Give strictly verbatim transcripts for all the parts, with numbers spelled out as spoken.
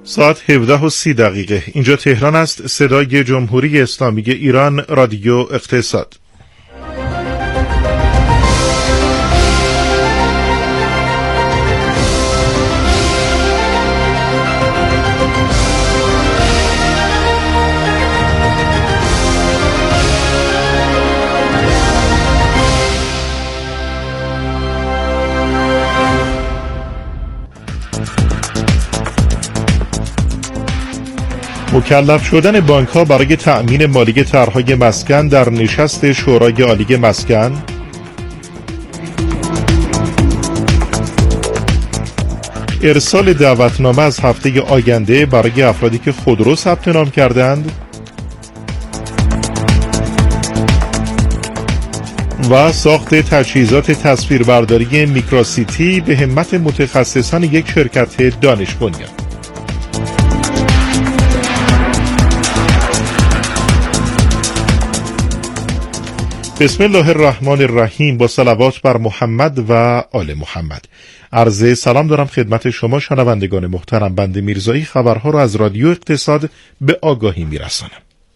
ساعت هفده و سی دقیقه اینجا تهران است. صدای جمهوری اسلامی ایران، رادیو اقتصاد. مکلف شدن بانک‌ها برای تأمین مالی طرح‌های مسکن در نشست شورای عالی مسکن، ارسال دعوتنامه از هفته آینده برای افرادی که خودرو ثبت نام کردند و ساخت تجهیزات تصویربرداری میکروسیتی به همت متخصصان یک شرکت دانش بنیان. بسم الله الرحمن الرحیم. با صلوات بر محمد و آل محمد. عرض سلام دارم خدمت شما شنوندگان محترم. بنده میرزایی خبرها را از رادیو اقتصاد به آگاهی میرسانم.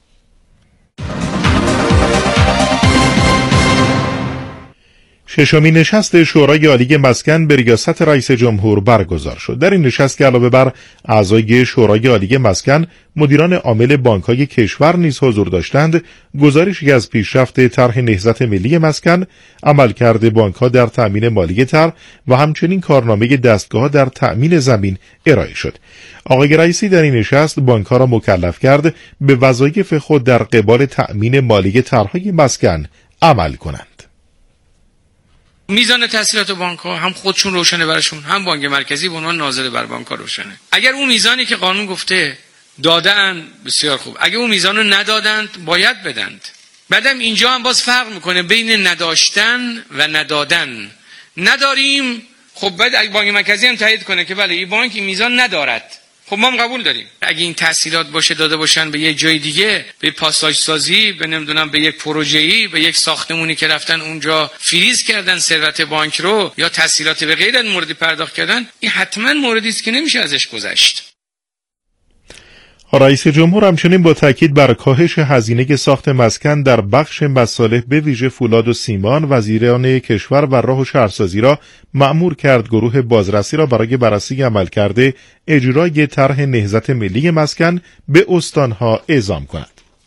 ششمین نشست شورای عالی مسکن به ریاست رئیس جمهور برگزار شد. در این نشست که علاوه بر اعضای شورای عالی مسکن، مدیران عامل بانک‌های کشور نیز حضور داشتند، گزارشی از پیشرفت طرح نهضت ملی مسکن، عملکرد بانک‌ها در تأمین مالی طرح و همچنین کارنامه دستگاه در تأمین زمین ارائه شد. آقای رئیسی در این نشست بانک‌ها را مکلف کرد به وظایف خود در قبال تأمین مالی طرح‌های مسکن عمل کنند. میزان تسهیلات بانک ها هم خودشون روشنه براشون، هم بانک مرکزی به عنوان ناظر بر بانک ها روشنه. اگر اون میزانی که قانون گفته دادن بسیار خوب، اگر اون میزان رو ندادند باید بدند. بعدم اینجا هم باز فرق میکنه بین نداشتن و ندادن. نداریم خب بعد اگه بانک مرکزی هم تایید کنه که بله این بانک این میزان ندارد، خب ما هم قبول داریم. اگه این تسهیلات باشه داده باشن به یک جای دیگه، به پاساژ سازی، به نمیدونم به یک پروژه‌ای، به یک ساختمونی که رفتن اونجا فریز کردن ثروت بانک رو، یا تسهیلات به غیر موردی پرداخت کردن، این حتما موردی است که نمیشه ازش گذشت. رئیس جمهور همچنین با تاکید بر کاهش هزینه ساخت مسکن در بخش مصالح به ویژه فولاد و سیمان، وزیران کشور و راه و شهرسازی را مأمور کرد گروه بازرسی را برای بررسی عملکرد اجرای طرح نهضت ملی مسکن به استانها اعزام کند.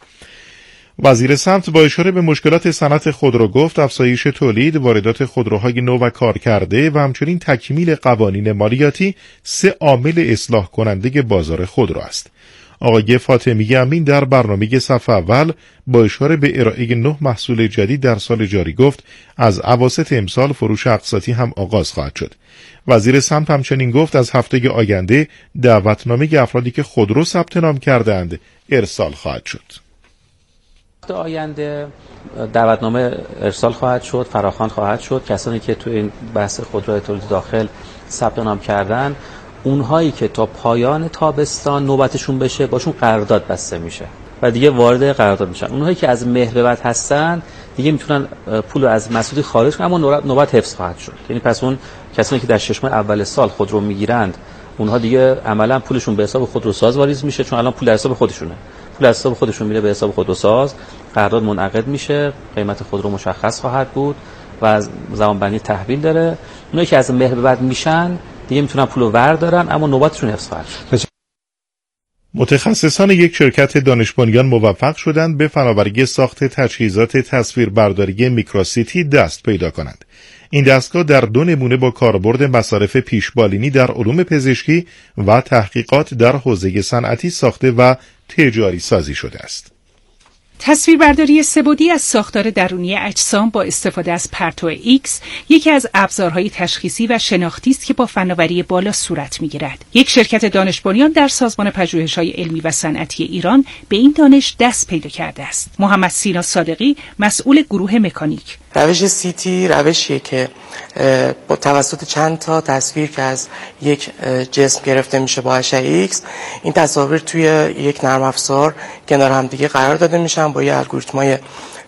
وزیر سمت با اشاره به مشکلات صنعت خودرو گفت افزایش تولید، واردات خودروهای نو و کارکرده و همچنین تکمیل قوانین مالیاتی سه عامل اصلاح کننده بازار خودرو است. آقای فاطمی امین در برنامه صف اول با اشاره به ارائه نه محصول جدید در سال جاری گفت از اواسط امسال فروش اقساطی هم آغاز خواهد شد. وزیر سمت همچنین گفت از هفته آینده دعوتنامه افرادی که خودرو ثبت نام کردند ارسال خواهد شد. هفته آینده دعوتنامه ارسال خواهد شد، فراخوان خواهد شد. کسانی که تو این بحث خودرو تولید داخل ثبت نام کردن، اونهایی که تا پایان تابستان نوبتشون بشه باشون قرارداد بسته میشه و دیگه وارد قرارداد میشن. اونهایی که از مهر به بعد هستن دیگه میتونن پول از مسعودی خارج کنن، اما نوبت حفظ خواهد شد. یعنی پس اون کسانی که در شش ماه اول سال خودرو میگیرند، اونها دیگه عملا پولشون به حساب خودروساز واریز میشه، چون الان پول در حساب خودشونه. پول از حساب خودشون میره به حساب خودروساز، قرارداد منعقد میشه، قیمت خودرو مشخص خواهد بود و زمانبندی تحویل داره. اونایی که از مهر به بعد میشن دیگه میتونن پولو وردارن، اما نوبتشون حفظ خواهد شد. متخصصان یک شرکت دانش بنیان موفق شدند به فناوری ساخت تجهیزات تصویربرداری میکروسیتی دست پیدا کنند. این دستگاه در دو نمونه با کاربرد مصارف پیشبالینی در علوم پزشکی و تحقیقات در حوزه صنعتی ساخته و تجاری سازی شده است. تصویربرداری سه‌بعدی از ساختار درونی اجسام با استفاده از پرتو ایکس یکی از ابزارهای تشخیصی و شناختی است که با فناوری بالا صورت می‌گیرد. یک شرکت دانش بنیان در سازمان پژوهش‌های علمی و صنعتی ایران به این دانش دست پیدا کرده است. محمد سینا صادقی، مسئول گروه مکانیک: روش سیتی روشیه که با توسط چند تا تصویر که از یک جسم گرفته میشه با اشعه ایکس، این تصاویر توی یک نرم افزار کنار هم دیگه قرار داده میشن با یه الگوریتمای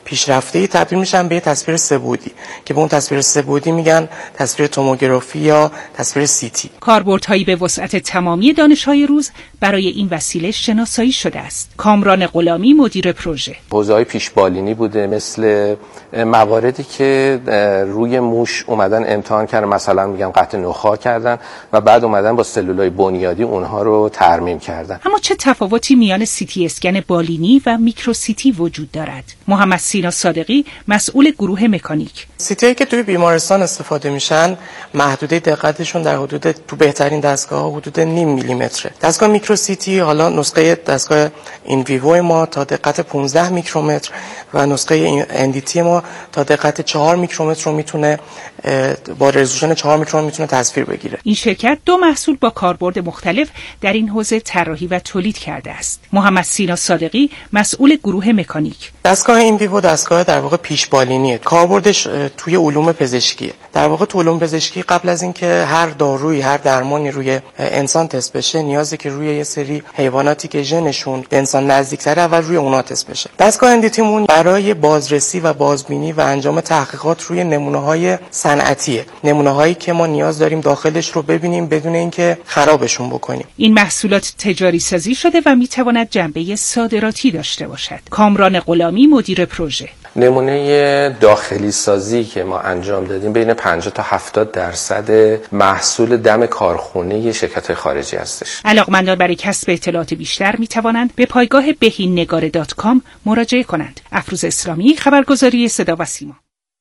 پیشرفته‌ای تبدیل میشن به یه تصویر سه‌بعدی که به اون تصویر سه‌بعدی میگن تصویر توموگرافی یا تصویر سی تی. کاربردهایی به وسعت تمامی دانش‌های روز برای این وسیله شناسایی شده است. کامران غلامی مدیر پروژه. حوزه‌های پیشبالینی بوده، مثل مواردی که روی موش اومدن امتحان کردن، مثلا میگن قطع نخاع کردن و بعد اومدن با سلولای بنیادی اونها رو ترمیم کردن. اما چه تفاوتی میان سی تی اسکن بالینی و میکرو سی تی وجود دارد؟ محمد سینا صادقی مسئول گروه مکانیک. سی تی که توی بیمارستان استفاده میشن محدوده دقتشون در حدود تو بهترین دستگاه حدود نیم میلیمتره. دستگاه میکرو سی تی حالا نسخه دستگاه این ویوو ما تا دقت پانزده میکرومتر و نسخه ان دی تی ما تا دقت چهار میکرومتر رو میتونه با رزولوشن چهار میکرون میتونه تصویر بگیره. این شرکت دو محصول با کاربرد مختلف در این حوزه طراحی و تولید کرده است. محمد سینا صادقی مسئول گروه مکانیک. دستگاه این ویوو دستگاه در واقع پیشبالینیه. کاربردش توی علوم پزشکیه. در واقع تو علوم پزشکی قبل از اینکه هر دارویی هر درمانی روی انسان تست بشه نیازه که روی یه سری حیواناتی که ژنشون به انسان نزدیک‌تره اول روی اونها تست بشه. دستگاه ان دی تی مون برای بازرسی و بازبینی و انجام تحقیقات روی نمونه‌های صنعتیه. نمونه‌هایی که ما نیاز داریم داخلش رو ببینیم بدون اینکه خرابشون بکنیم. این محصولات تجاری سازی شده و میتواند جنبه صادراتی داشته باشد. کامران غلامی مدیر پروژه. نمونه داخلی سازی که ما انجام دادیم بین پنجاه تا هفتاد درصد محصول دم کارخونه شرکت خارجی هستش. علاقمندان برای کسب اطلاعات بیشتر می توانند به پایگاه بهین نگاره دات کام مراجعه کنند. افروز اسلامی، خبرگزاری صدا و سیما.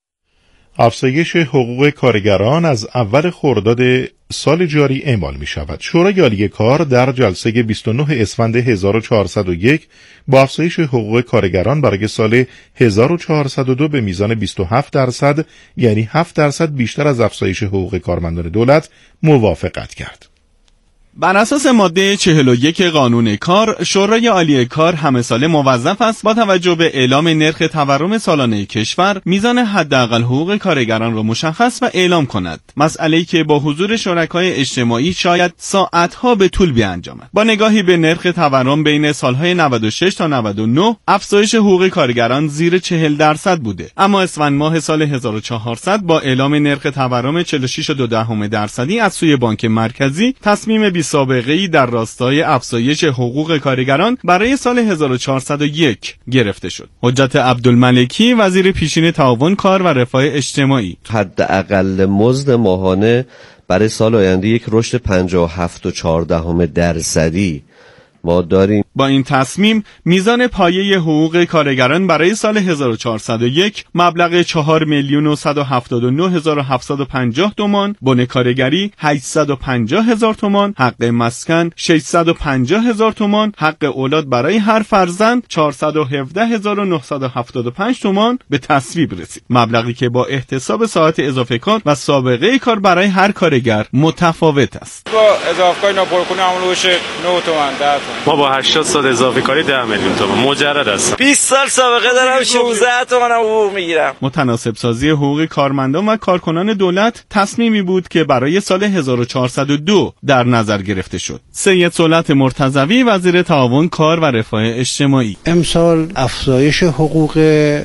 افزایش حقوق کارگران از اول خرداد سال جاری اعمال می شود. شورای عالی کار در جلسه بیست و نه اسفند هزار و چهارصد و یک با افزایش حقوق کارگران برای سال هزار و چهارصد و دو به میزان بیست و هفت درصد یعنی هفت درصد بیشتر از افزایش حقوق کارمندان دولت موافقت کرد. بر اساس ماده چهل و یک قانون کار، شورای عالی کار همه ساله موظف است با توجه به اعلام نرخ تورم سالانه کشور میزان حداقل حقوق کارگران را مشخص و اعلام کند. مسئله‌ای که با حضور شرکای اجتماعی شاید ساعتها به طول بیانجامد. با نگاهی به نرخ تورم بین سالهای نود و شش تا نود و نه، افزایش حقوق کارگران زیر چهل درصد بوده. اما اسفند ماه سال هزار و چهارصد با اعلام نرخ تورم چهل و شش و دو دهم درصدی از سوی بانک مرکزی، تصمیم بی سابقه‌ای در راستای افزایش حقوق کارگران برای سال هزار و چهارصد و یک گرفته شد. حجت عبدالملکی وزیر پیشین تعاون کار و رفاه اجتماعی: حداقل مزد ماهانه برای سال آینده یک رشد پنجاه و هفت و چهار دهم درصدی ما داریم. با این تصمیم میزان پایه حقوق کارگران برای سال هزار و چهارصد و یک مبلغ چهار میلیون و صد و هفتاد و نه هزار و هفتصد و پنجاه تومان، بن کارگری هشتصد و پنجاه هزار تومان، حق مسکن ششصد و پنجاه هزار تومان، حق اولاد برای هر فرزند چهارصد و هفده هزار و نهصد و هفتاد و پنج تومان به تصویب رسید. مبلغی که با احتساب ساعت اضافه کار و سابقه کار برای هر کارگر متفاوت است. با اضافه کاری ناپرکنه عمل بشه نه تومان ده تومان. ما با هشتاد سال اضافه کاری ده میلیون تومان مجرد هستم. بیست سال سابقه دارم شانزده تومان حقوق میگیرم. متناسب سازی حقوق کارمندان و کارکنان دولت تصمیمی بود که برای سال هزار و چهارصد و دو در نظر گرفته شد. سید صلت مرتضوی وزیر تعاون کار و رفاه اجتماعی: امسال افزایش حقوق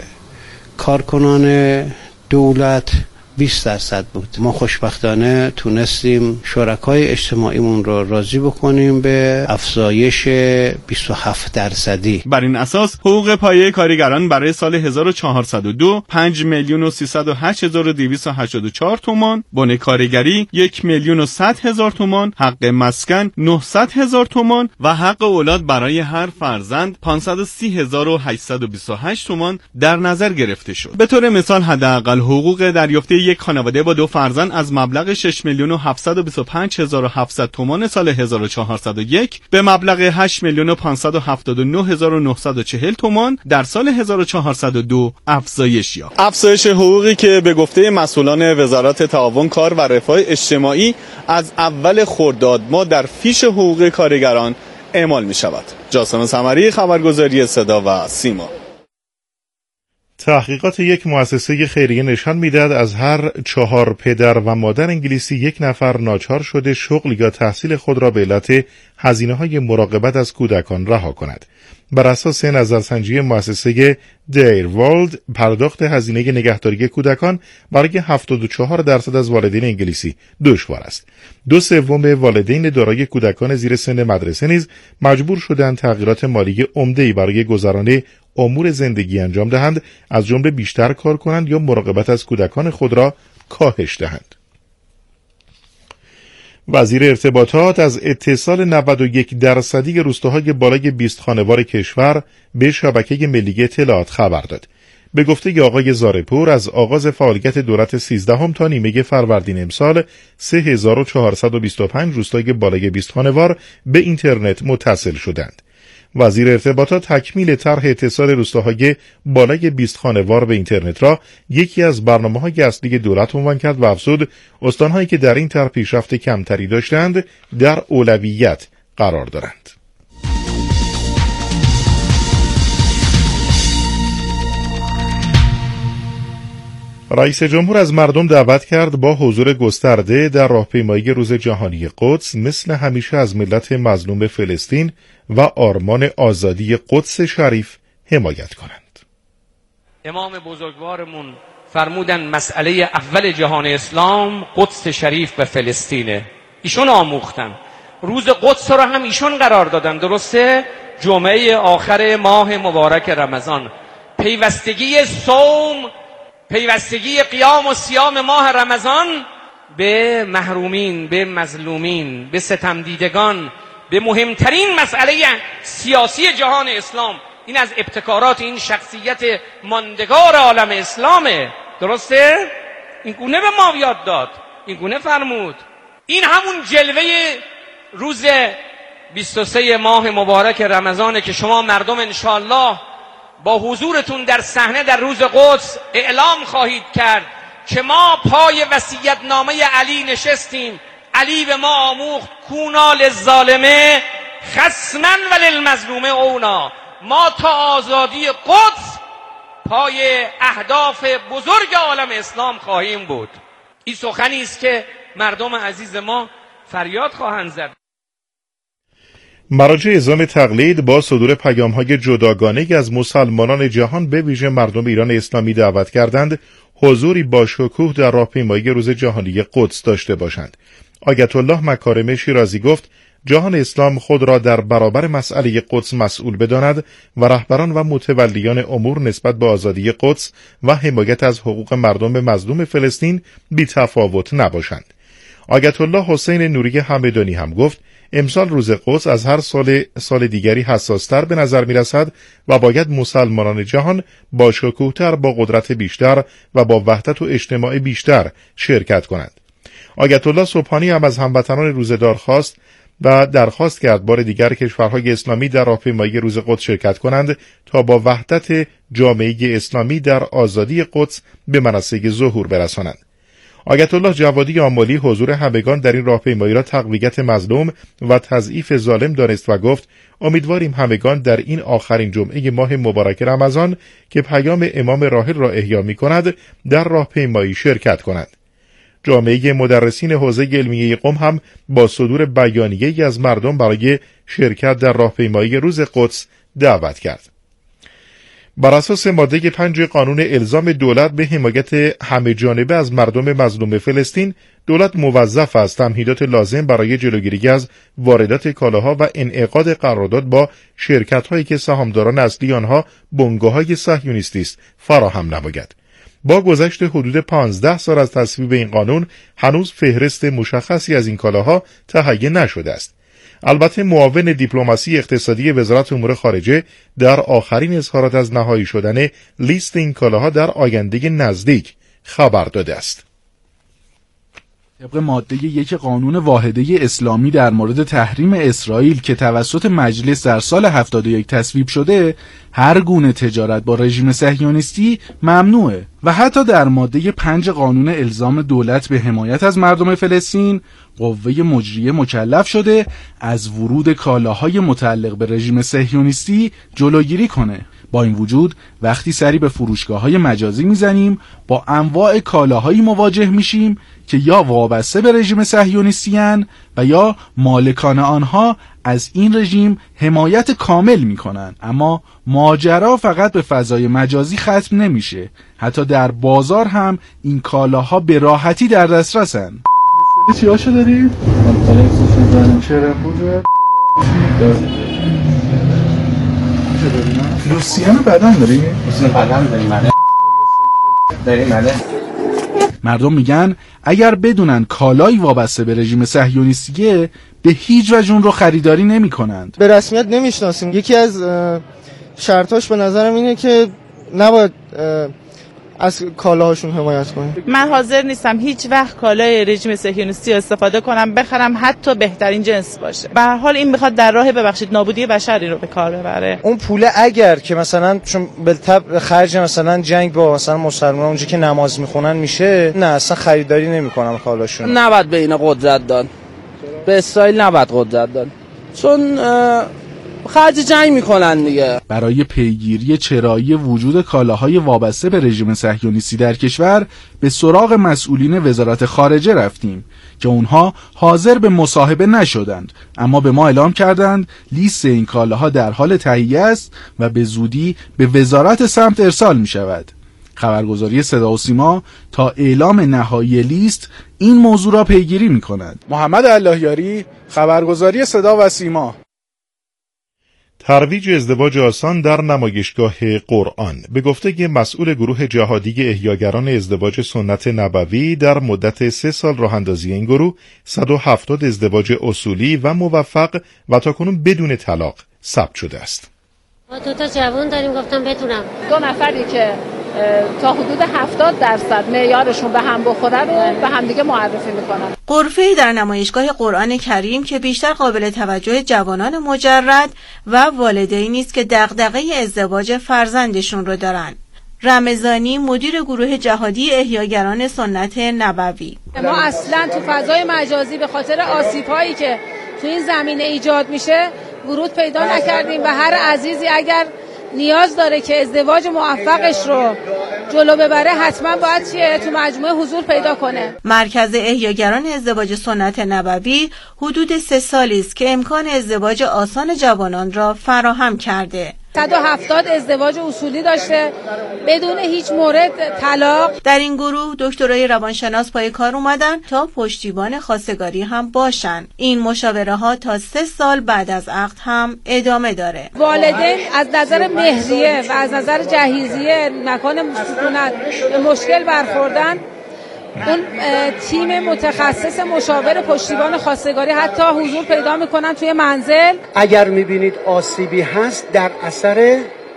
کارکنان دولت بیست درصد بود. ما خوشبختانه تونستیم شرکای اجتماعیمون رو راضی بکنیم به افزایش بیست و هفت درصدی. بر این اساس حقوق پایه کارگران برای سال هزار و چهارصد و دو پنج میلیون و سیصد و هشت هزار و دویست و هشتاد و چهار تومان، بن کارگری یک میلیون و صد هزار تومان، حق مسکن نهصد هزار تومان و حق اولاد برای هر فرزند پانصد و سی هزار و هشتصد و بیست و هشت تومان در نظر گرفته شد. به طور مثال حداقل حقوق دریافته یک خانواده با دو فرزند از مبلغ شش میلیون و هفتصد و بیست و پنج هزار و هفتصد تومان سال هزار و چهارصد و یک به مبلغ هشت میلیون و پانصد و هفتاد و نه هزار و نهصد و چهل تومان در سال هزار و چهارصد و دو افزایش یافت. افزایش حقوقی که به گفته مسئولان وزارت تعاون کار و رفاه اجتماعی از اول خرداد ماه در فیش حقوق کارگران اعمال می شود. جاسم سمری، خبرگزاری صدا و سیما. تحقیقات یک مؤسسه خیریه نشان می‌دهد از هر چهار پدر و مادر انگلیسی یک نفر ناچار شده شغل یا تحصیل خود را به علت هزینه‌های مراقبت از کودکان رها کند. بر اساس نظرسنجی مؤسسه دیر ورلد، پرداخت هزینه نگهداری کودکان برای هفتاد و چهار درصد از والدین انگلیسی دشوار است. دو سوم والدین دارای کودکان زیر سن مدرسه نیز مجبور شدند تغییرات مالی عمده‌ای برای گذران امور زندگی انجام دهند، از جمله بیشتر کار کنند یا مراقبت از کودکان خود را کاهش دهند. وزیر ارتباطات از اتصال نود و یک درصدی روستاهای بالای بیست خانوار کشور به شبکه ملی اطلاعات خبر داد. به گفته آقای زارپور، از آغاز فعالیت دولت سیزدهم تا نیمه فروردین امسال سه هزار و چهارصد و بیست و پنج روستای بالای بیست خانوار به اینترنت متصل شدند. وزیر ارتباطات تکمیل طرح اتصال روستاهای بالای بیست خانوار به اینترنت را یکی از برنامه‌های اصلی دولت عنوان کرد و افزود استان‌هایی که در این طرح پیشرفت کمتری داشتند در اولویت قرار دارند. رئیس جمهور از مردم دعوت کرد با حضور گسترده در راهپیمایی روز جهانی قدس مثل همیشه از ملت مظلوم فلسطین و آرمان آزادی قدس شریف حمایت کنند. امام بزرگوارمون فرمودن مسئله اول جهان اسلام قدس شریف و فلسطینه. ایشون آموختن، روز قدس رو هم ایشون قرار دادن، درسته؟ جمعه آخر ماه مبارک رمضان. پیوستگی صوم، پیوستگی قیام و صیام ماه رمضان به محرومین، به مظلومین، به ستمدیدگان، به مهمترین مسئله سیاسی جهان اسلام. این از ابتکارات این شخصیت ماندگار عالم اسلامه، درسته؟ این گونه به ما یاد داد، این گونه فرمود. این همون جلوه روز بیست و سه ماه مبارک رمضانه که شما مردم انشاءالله با حضورتون در صحنه در روز قدس اعلام خواهید کرد که ما پای وصیت‌نامه علی نشستیم. علی به ما آموخت کونا للظالمه خصما وللمظلومه اونا. ما تا آزادی قدس پای اهداف بزرگ عالم اسلام خواهیم بود. این سخنی است که مردم عزیز ما فریاد خواهند زد. مراجع اعزام تقلید با صدور پیام‌های جداگانه از مسلمانان جهان به ویژه مردم ایران اسلامی دعوت کردند حضوری با شکوه در راهپیمایی روز جهانی قدس داشته باشند. آیت الله مکارم شیرازی گفت جهان اسلام خود را در برابر مسئله قدس مسئول بداند و رهبران و متولیان امور نسبت به آزادی قدس و حمایت از حقوق مردم مظلوم فلسطین بی تفاوت نباشند. آیت الله حسین نوری همدانی هم گفت امسال روز قدس از هر سال سال دیگری حساستر به نظر می رسد و باید مسلمانان جهان با شکوهتر، با قدرت بیشتر و با وحدت و اجتماع بیشتر شرکت کنند. آیت الله سبحانی هم از هموطنان روزدار خواست و درخواست کرد بار دیگر کشورهای اسلامی در راهپیمایی روز قدس شرکت کنند تا با وحدت جامعه اسلامی در آزادی قدس به منصه ظهور برسانند. آیت الله جوادی آملی حضور همگان در این راهپیمایی را تقویت مظلوم و تضعیف ظالم دانست و گفت امیدواریم همگان در این آخرین جمعه ماه مبارک رمضان که پیام امام راحل را احیا می کند در راهپیمایی شرکت کنند. جامعه مدرسین حوزه علمیه قم هم با صدور بیانیه‌ای از مردم برای شرکت در راهپیمایی روز قدس دعوت کرد. بر اساس ماده پنج قانون الزام دولت به حمایت همه جانبه از مردم مظلوم فلسطین، دولت موظف است تمهیدات لازم برای جلوگیری از واردات کالاها و انعقاد قرارداد با شرکت‌هایی که سهامداران اصلی آنها بنگاه‌های صهیونیستی است فراهم نماید. با گذشت حدود پانزده سال از تصویب این قانون هنوز فهرست مشخصی از این کالاها تهیه نشده است. البته معاون دیپلماسی اقتصادی وزارت امور خارجه در آخرین اظهارات از نهایی شدن لیست این کالاها در آینده نزدیک خبر داده است. طبق ماده یک قانون واحده اسلامی در مورد تحریم اسرائیل که توسط مجلس در سال هفتاد و یک تصویب شده، هر گونه تجارت با رژیم صهیونیستی ممنوعه و حتی در ماده پنج قانون الزام دولت به حمایت از مردم فلسطین، قوه مجریه مکلف شده از ورود کالاهای متعلق به رژیم صهیونیستی جلوگیری کنه. با این وجود وقتی سری به فروشگاه‌های مجازی میزنیم با انواع کالاهایی مواجه میشیم که یا وابسته به رژیم صهیونیستی ان و یا مالکان آنها از این رژیم حمایت کامل میکنن. اما ماجرا فقط به فضای مجازی ختم نمیشه، حتی در بازار هم این کالاها به راحتی در دسترسن. چی هاشو داری؟ چرا بوده؟ لوسیان بدن داری؟ لوسیان بدن داری ماله؟ داری ماله؟ مردم میگن اگر بدونن کالایی وابسته به رژیم صهیونیستیه به هیچ وجه اون رو خریداری نمی کنند. به رسمیت نمیشناسیم. یکی از شرطاش به نظرم اینه که نباید از کالاهاشون حمایت کنیم. من حاضر نیستم هیچ وقت کالای رژیم صهیونیستی استفاده کنم، بخرم حتی بهترین جنس باشه. به هر حال این میخواد در راه ببخشید نابودی بشری رو به کار ببره. اون پول اگر که مثلا چون بالطبع خرج مثلا جنگ با مثلا مسلمانان اونجا که نماز میخونن میشه، نه اصلا خریداری نمیکنم کالاشون. نباید به اینا قدرت داد. به اسرائیل نباید قدرت داد. چون خرج جنگ میکنن دیگه. برای پیگیری چرایی وجود کالاهای وابسته به رژیم صهیونیستی در کشور به سراغ مسئولین وزارت خارجه رفتیم که اونها حاضر به مصاحبه نشدند، اما به ما اعلام کردند لیست این کالاها در حال تهیه است و به زودی به وزارت سمت ارسال می شود. خبرگزاری صدا و سیما تا اعلام نهایی لیست این موضوع را پیگیری می کند. محمد اللهیاری، خبرگزاری صدا و سیما. ترویج ازدواج آسان در نمایشگاه قرآن. به گفته مسئول گروه جهادی احیاگران ازدواج سنت نبوی، در مدت سه سال راه اندازی این گروه صد و هفتاد ازدواج اصولی و موفق و تاکنون بدون طلاق ثبت شده است. ما دو تا جوان داریم، گفتم بتونم دو نفری که تا حدود هفتاد درصد معیارشون به هم بخوره رو به هم دیگه معرفی میکنن. غرفه‌ای در نمایشگاه قرآن کریم که بیشتر قابل توجه جوانان مجرد و والدینی است که دغدغه ازدواج فرزندشون رو دارن. رمضانی، مدیر گروه جهادی احیاگران سنت نبوی: ما اصلا تو فضای مجازی به خاطر آسیب‌هایی که تو این زمینه ایجاد میشه ورود پیدا نکردیم و هر عزیزی اگر نیاز داره که ازدواج موفقش رو جلو ببره حتما باید چیه تو مجموعه حضور پیدا کنه. مرکز احیاگران ازدواج سنت نبوی حدود سه سالی است که امکان ازدواج آسان جوانان را فراهم کرده. صد و هفتاد ازدواج اصولی داشته بدون هیچ مورد طلاق. در این گروه دکترای روانشناس پای کار اومدن تا پشتیبان خواستگاری هم باشن. این مشاوره ها تا سه سال بعد از عقد هم ادامه داره. والدین از نظر مهریه و از نظر جهیزیه مکان سکونت به مشکل برخوردن، اون تیم متخصص مشاور پشتیبان خواستگاری حتی حضور پیدا میکنن توی منزل. اگر میبینید آسیبی هست در اثر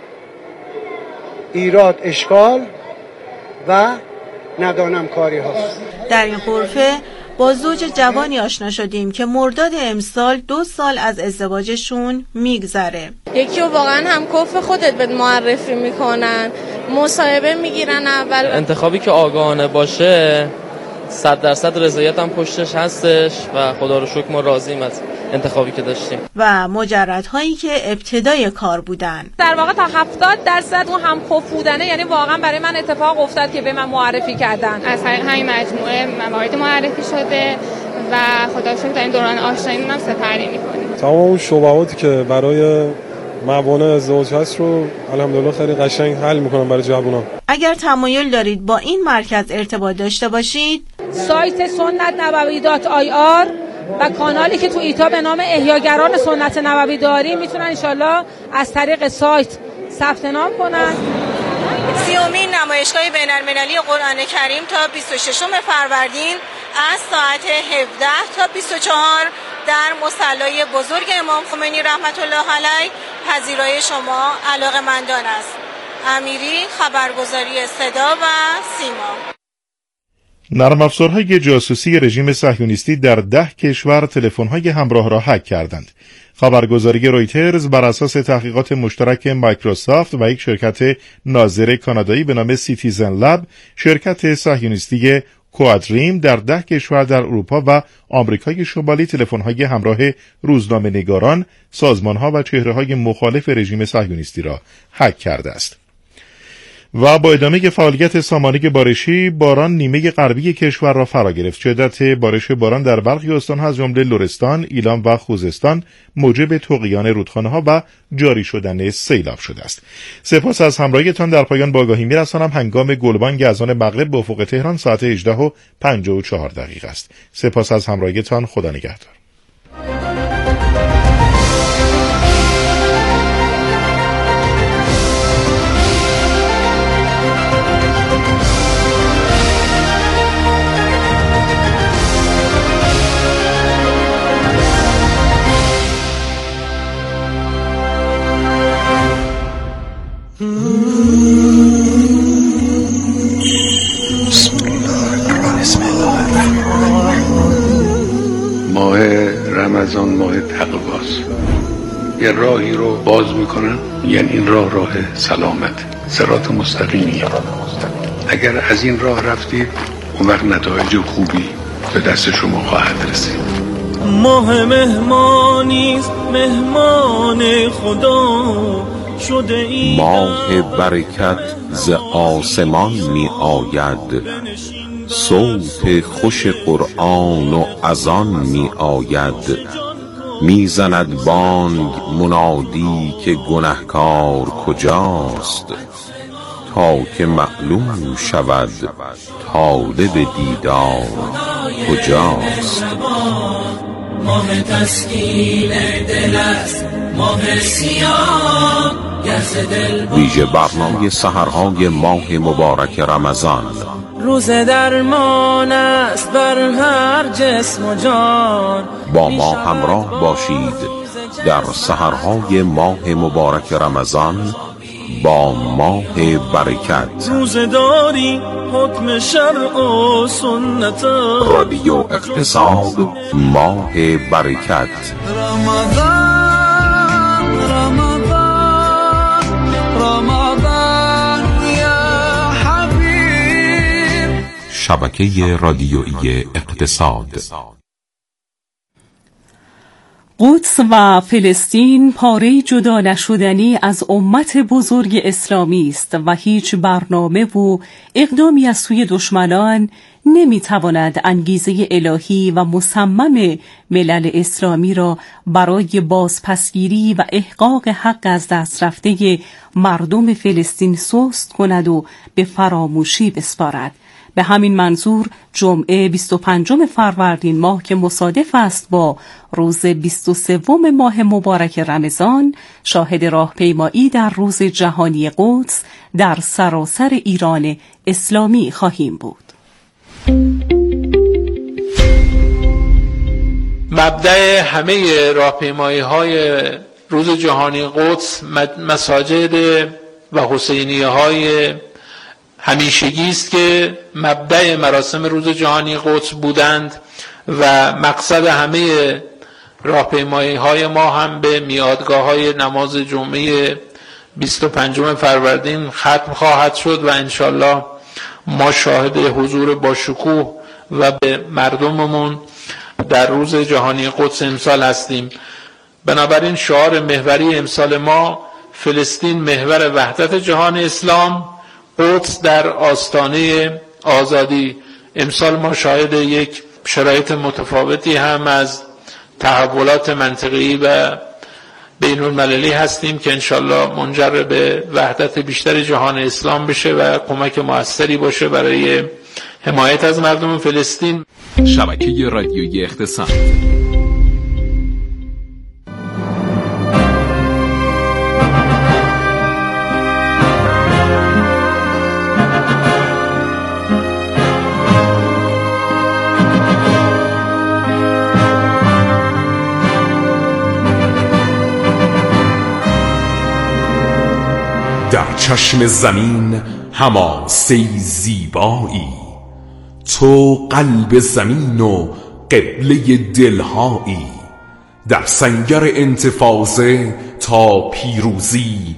ایراد، اشکال و ندانم کاری هاست. در این غرفه با زوج جوانی آشنا شدیم که مرداد امسال دو سال از ازدواجشون میگذره. یکی رو واقعا هم کف خودت به معرفی میکنن، مصاحبه میگیرن. اول انتخابی که آگاهانه باشه صد درصد رضایت هم پشتش هستش و خدا رو شکر ما راضیم از انتخابی که داشتیم. و مجردهایی که ابتدای کار بودن، در واقع تا هفتاد درصد اون هم خوف بودنه، یعنی واقعا برای من اتفاق افتاد که به من معرفی کردن. از طریق همین مجموعه موارد معرفی شده و خدا رو شکر در این دوران آشناییمون هم سپری می‌کنیم. تمام اون شبهاتی که برای موانع ازدواج هست رو الحمدلله خیلی قشنگ حل میکنم برای جوونا. اگر تمایل دارید با این مرکز ارتباط داشته باشید، سایت سنت نبوی دات آی آر و کانالی که تو ایتا به نام احیاگران سنت نبوی داریم میتونن انشالله از طریق سایت ثبت نام کنن. سیومین نمایشگاه بین‌المللی قرآن کریم تا بیست و ششم فروردین از ساعت هفده تا بیست و چهار در مصلی بزرگ امام خمینی رحمت الله علیه پذیرای شما علاقه‌مندان است. امیری، خبرگزاری صدا و سیما. نرم افزارهای جاسوسی رژیم صهیونیستی در ده کشور تلفن‌های همراه را هک کردند. خبرگزاری رویترز بر اساس تحقیقات مشترک مایکروسافت و یک شرکت ناظر کانادایی به نام سیتیزن لب، شرکت صهیونیستی کوادریم در ده کشور در اروپا و آمریکای شمالی تلفن‌های همراه روزنامه‌نگاران، سازمان‌ها و چهره‌های مخالف رژیم صهیونیستی را هک کرده است. و با ادامه فعالیت سامانه بارشی، باران نیمه غربی کشور را فرا گرفت. شدت بارش باران در برخی استان‌ها از جمله لرستان، ایلام و خوزستان موجب طغیان رودخانه‌ها و جاری شدن سیلاب شده است. سپاس از همراهیتان. در پایان با آگاهی می‌رسانم هنگام گلبانگ اذان مغرب به افق تهران ساعت هجده و پنجاه و چهار دقیقه است. سپاس از همراهیتان. خدا نگهدار. ماه رمضان ماه تقواست. یه راهی رو باز میکنن، یعنی این راه راه سلامت، صراط مستقیمی. اگر از این راه رفتید اون وقت نتایج خوبی به دست شما خواهد رسید. ماه مهمانیست مهمان خدا شده ای، ماه برکت ز آسمان می آید، صوت خوش قرآن و اذان می آید، می زند بانگ منادی که گنهکار کجاست، تا که معلوم شود طالب دیدار کجاست. ماه تسکین دل است، ماه سیاه گرز دل. ویژه برنامه سحرهای ماه مبارک رمضان، روز درمان است بر هر جسم و جان. با ما همراه باشید در سحرهای ماه مبارک رمضان با ماه برکت. روزداری حکم شرع و سنت، رادیو اقتصاد ماه برکت. رمضان رمضان رمضان یا حبیب. شبکه رادیویی اقتصاد. قدس و فلسطین پاره جدا نشدنی از امت بزرگ اسلامی است و هیچ برنامه و اقدامی از سوی دشمنان نمیتواند انگیزه الهی و مصمم ملل اسلامی را برای بازپسگیری و احقاق حق از دست رفته مردم فلسطین سست کند و به فراموشی بسپارد. به همین منظور جمعه بیست و پنجم فروردین ماه که مصادف است با روز بیست و سوم ماه مبارک رمضان، شاهد راهپیمایی در روز جهانی قدس در سراسر ایران اسلامی خواهیم بود. مبدأ همه راهپیمایی‌های روز جهانی قدس مساجد و حسینیه های همیشگی است که مبدأ مراسم روز جهانی قدس بودند و مقصد همه راهپیمایی‌های ما هم به میادگاه‌های نماز جمعه بیست و پنجم فروردین ختم خواهد شد و انشالله ما شاهد حضور با شکوه و به مردممون در روز جهانی قدس امسال هستیم. بنابراین شعار محوری امسال ما فلسطین محور وحدت جهان اسلام، قدس در آستانه آزادی. امسال ما شاهد یک شرایط متفاوتی هم از تحولات منطقی و بین المللی هستیم که انشالله منجر به وحدت بیشتر جهان اسلام بشه و کمک موثری باشه برای حمایت از مردم فلسطین. شبکه رادیویی اقتصاد. در چشم زمین حماسه زیبایی، تو قلب زمین و قبله دلهایی، در سنگر انتفاضه تا پیروزی،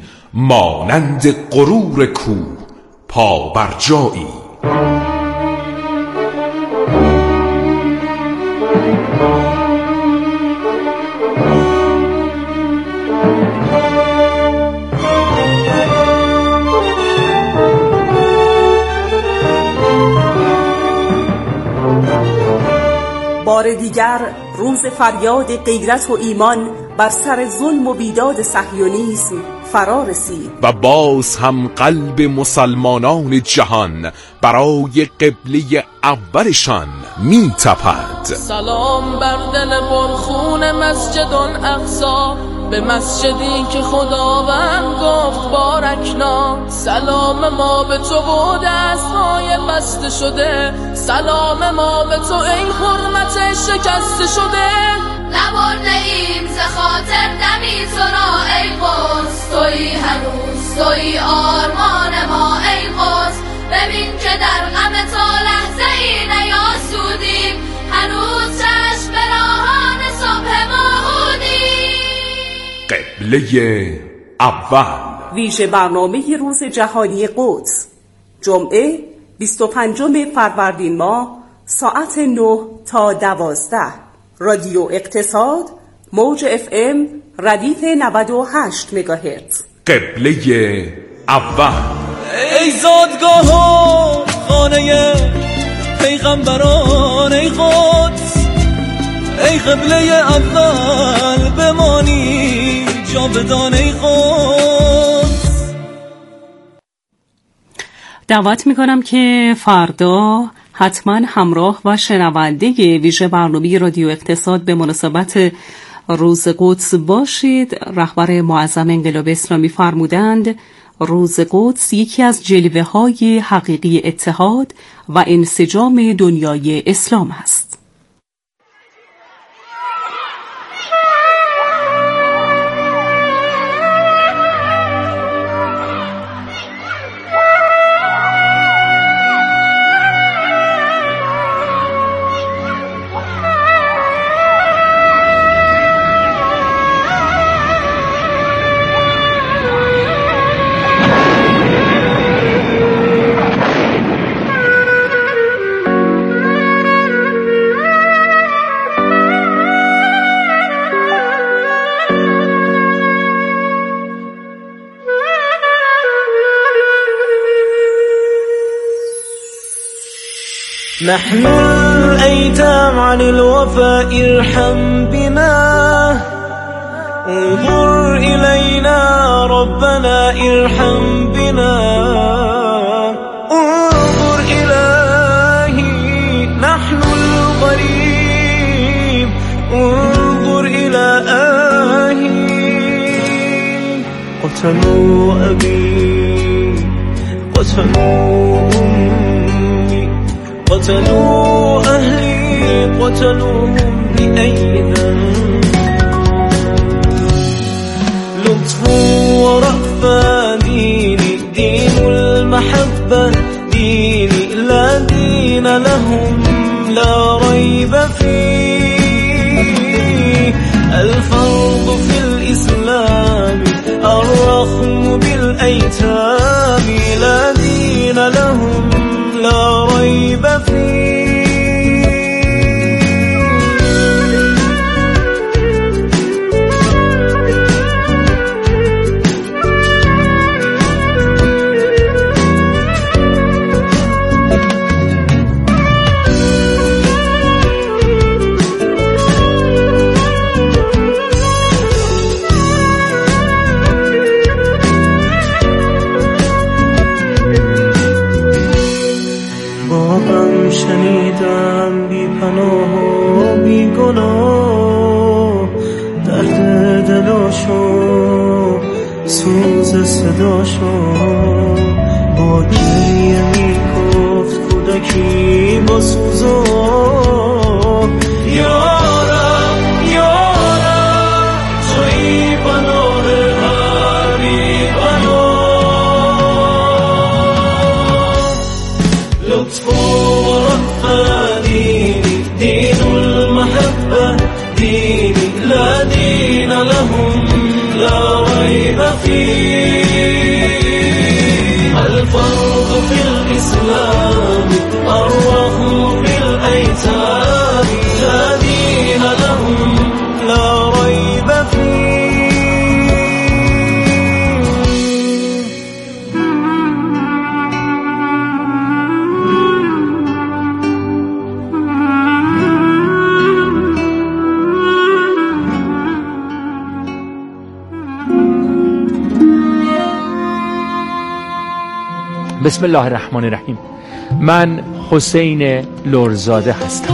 مانند غرور کوه پا بر جایی. بار دیگر روز فریاد غیرت و ایمان بر سر ظلم و بیداد صهیونیسم فرا رسید و باز هم قلب مسلمانان جهان برای قبله اولشان می تپد. سلام بر دل پرخون مسجد الاقصی، به مسجدی که خداوند گفت بارکنا. سلام ما به تو و دستهای بسته شده، سلام ما به تو ای حرمت شکسته شده. نبرده ایم ز خاطر دمی تو را ای قدس، تویی هنوز تویی آرمان ما ای قدس. ببین که در غم تو لحظه ای نیاسودیم، هنوز چشم به راهان صبح موعودیم. قبله اول، ویژه برنامه روز جهانی قدس، جمعه بیست و پنجم فروردین ماه ساعت نه تا دوازده. رادیو اقتصاد، موج اف ام ردیف نود و هشت مگاهرتز. قبله اول. ای زادگاه و خانه پیغمبران ای قدس، ای قبله اول بمانی جاودان ای قدس. دعوت میکنم که فردا حتما همراه و شنونده ویژه برنامه رادیو اقتصاد به مناسبت روز قدس باشید. رهبر معظم انقلاب اسلامی فرمودند روز قدس یکی از جلوه های حقیقی اتحاد و انسجام دنیای اسلام است. نحن الأيتام عن الوفاء ارحم بنا، انظر إلينا ربنا ارحم بنا، انظر إلهي نحن الغريب، انظر إلى آهي. قتلوا أبي قتلوا أمي قتلوا أهلي قتلوهم بأيدينا. لطف ورأفة ديني دين المحبة ديني، لا دين لهم لا ريب فيه. الفرض في الإسلام الرحم بالأيتام، لا دين لهم لا ريب فيه. شنیدم بی پناه و بی گناه، درد دلاشو سوز صداشو، با گریه می گفت کودکی با سوزو. یارم یارم تویی پناه هر بی پناه. لطف دين المحبة ديني، لا دين لهم لا ريب فيه. الفرض في الإسلام الرحم في الأيتام، لا دين بسم الله الرحمن الرحیم. من حسین لرزاده هستم.